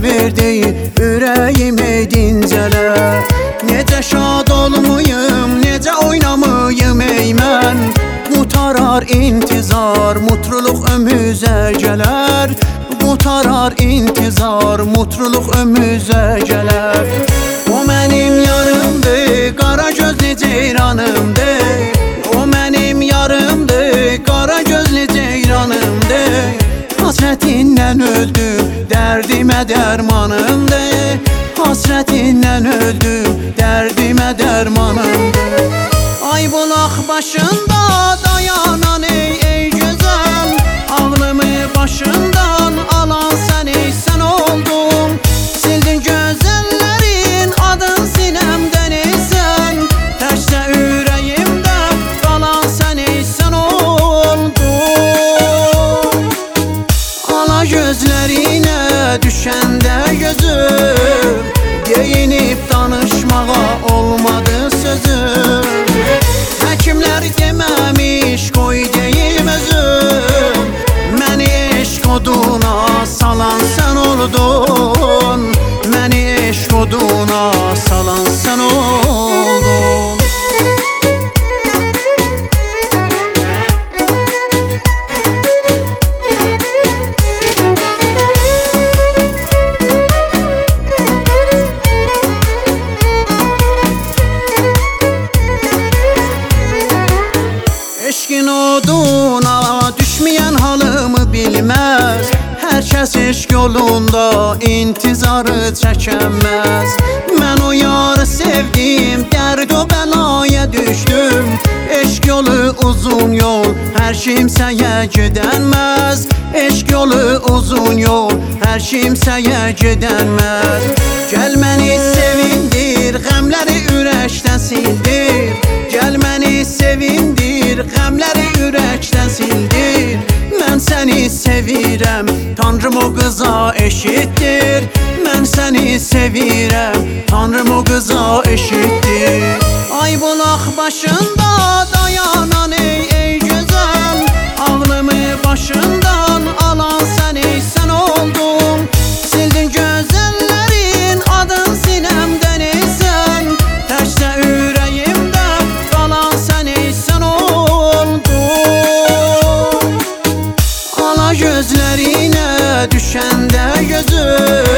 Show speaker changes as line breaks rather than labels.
verdi, ürəyimi dincələ. Necə şad olmayım, necə oynamayım ey mən. Qutarar intizar, mutluluq ömrümüzə gələr. Qutarar intizar, mutluluq ömrümüzə gələr. O mənim yarımdır, qara gözlü ceyranımdır. O mənim yarımdır, qara gözlü ceyranımdır. Hasretindən öldüm, dərdimə dərmanımdır. Hasretindən öldüm, dərdimə dərmanımdır. Ay bulaq başında dayanan ey gözəl. Ağlımı başımdan alan sən ey sən oldun. Sildin gözəllərin adın sinəmdən ey sən. Təkcə ürəyimdə qalan sən ey sən oldun. Ala gözlərinə düşəndə gözüm, geyinib danışmağa olmadı sözüm. Həkimlər deməmiş qoy deyim özüm. Məni eşq oduna salan sən oldun. Məni eşq oduna salan sən oldun. Eşqin oduna düşməyən halımı bilməz. Hər kəs eşq yolunda intizarı çəkəməz. Mən o yarı sevdim, dərd o bəlaya düşdüm. Eşq yolu uzun yol, hər kimsəyə gedənməz. Eşq yolu uzun yol, hər kimsəyə gedənməz. Gəl məni sevindir, qəmləri ürəkdən sildir. Gəl məni sevindir, qəmləri ürəkdən sildir. Mən səni sevirəm, Tanrım o qıza eşitdir. Mən səni sevirəm, Tanrım o qıza eşitdir. Ay bulaq başında dayanan ey gözəl. Ağlımı başından alan sən ey sən oldun. Sildin gözəllərin adın sinəmdən ey sən. Təkcə ürəyimdə qalan sən ey sən oldun. Ala gözlərinə düşəndə gözüm,